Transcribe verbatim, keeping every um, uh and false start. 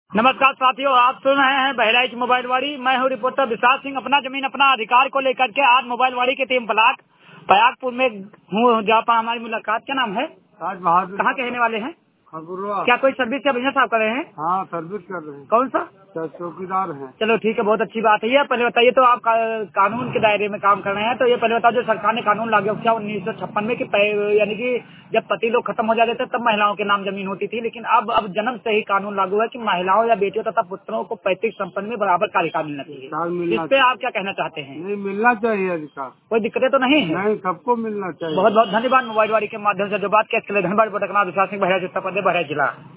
नमस्कार साथियों, आप सुन रहे हैं बहराइच मोबाइल वाड़ी। मैं हूं रिपोर्टर विशाल सिंह। अपना जमीन अपना अधिकार को लेकर के आज मोबाइल वाड़ी के टीम ब्लॉक प्रयागपुर में हूँ, जहाँ पर हमारी मुलाकात। क्या नाम है? राज बहादुर। कहाँ के रहने वाले हैं? खगुरवा। क्या कोई सर्विस या बिजनेस आप कर रहे हैं? हाँ, सर्विस कर रहे हैं। कौन सा? चौकीदार हैं। चलो ठीक है, बहुत अच्छी बात है। ये पहले बताइए, तो आप का, कानून के दायरे में काम कर रहे हैं, तो ये पहले बताओ, जो सरकार ने कानून लागू किया उन्नीस सौ छप्पन में कि यानी कि जब पति लोग खत्म हो जाते थे तब महिलाओं के नाम जमीन होती थी, लेकिन अब अब जन्म से ही कानून लागू है कि महिलाओं या बेटियों तथा पुत्रों को पैतृक संपत्ति में बराबर का अधिकार मिलना चाहिए। इस पे आप क्या कहना चाहते हैं? नहीं, मिलना चाहिए अधिकार। कोई दिक्कतें तो नहीं है? नहीं, सबको मिलना चाहिए। बहुत बहुत धन्यवाद। मोबाइल वाड़ी के माध्यम से जो बात किया, इसके लिए धन्यवाद। बहराइच उत्तर प्रदेश, बहराइच जिला।